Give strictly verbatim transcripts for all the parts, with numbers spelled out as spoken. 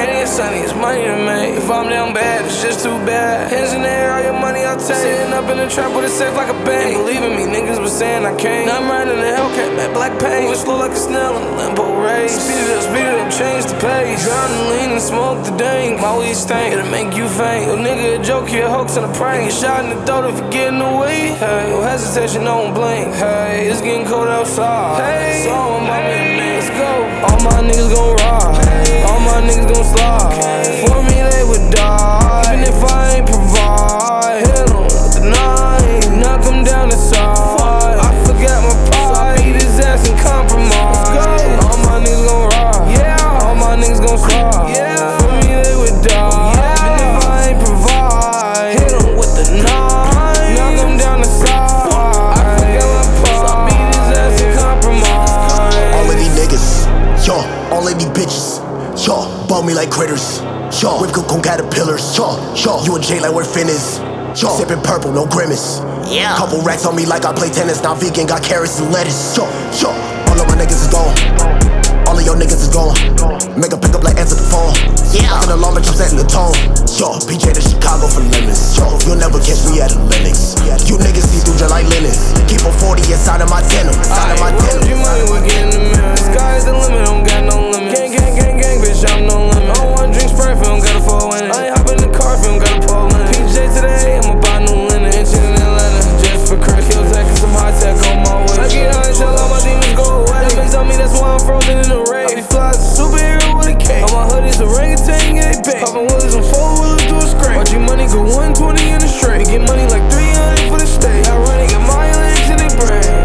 ain't sunny, it's money to make. If I'm down bad, it's just too bad. Hands in the air, all your money I'll take. Sitting up in the trap with a safe like a bank. Ain't believing me, niggas was saying I can't. Now I'm riding in the Hellcat, man, black paint. Moving slow like a snail in a limbo race. Speed it up, speed it up, change the pace. Drowning lean and smoke the dank. My weed stank, it'll make you faint. Yo nigga a joke, you a hoax and a prank. Get shot in the throat if you get in the way. Hey, no hesitation, no one blink. Hey, it's getting cold outside. Hey, so I'm on me, let's go. All my niggas gon' ride. All my niggas gon' slide. For me, they would die. Even if I ain't provide. Hit 'em with the nine. Knock 'em down the side. I forgot my pride. So I beat his ass and compromise. All my niggas gon' ride. Yeah. All my niggas gon' slide. Yeah. For me, they would die. Yeah. Even if I ain't provide. Hit 'em with the nine. Knock 'em down the side. I forgot my pride. So I beat his ass and compromise. All of these niggas, yo, all of these bitches, yo, bought me like critters, yo, whip cook on caterpillars, yo, yo, you and Jay like we're finished, yo, sipping purple, no grimace, yeah, couple racks on me like I play tennis, now vegan, got carrots and lettuce, yo, yo, all of my niggas is gone, all of your niggas is gone, make a pick up like answer the phone, yeah, like an alarm, but I'm setting the tone, yo, P J to Chicago for lemons, yo, you'll never catch me at a Linux, you niggas see through just like Linux, keep a forty inside of my denim, inside of my denim. Your money, we get in the mirror. Sky's the limit, don't got no limit. Gang, gang, gang, gang, bitch, I'm no limit. I don't wanna drink Sprite, if you don't got a four in it. I ain't hop in the car, if you don't got a pole in it. P J today, I'ma buy new linen. Inches in Atlanta, just for Chris. Kill tech and some high tech on my way. I get high until all my demons go away. That bitch tell me that's why I'm frozen in the rain. I be fly as a superhero with a cape. On my hood is orangutan, yeah, they bang. Poppin' willies and four wheelers do a scrape. Watch your money go one twenty in the straight. Get money like three hundred for the state. I run and get my legs in they brain.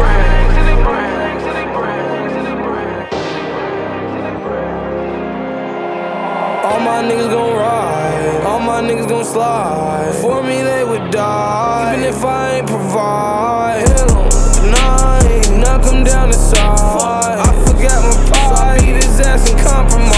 All my niggas gon' ride, all my niggas gon' slide. For me, they would die, even if I ain't provide. Hit 'em with the nine, knock 'em down the side. I forgot my pride, so I beat his ass and compromise.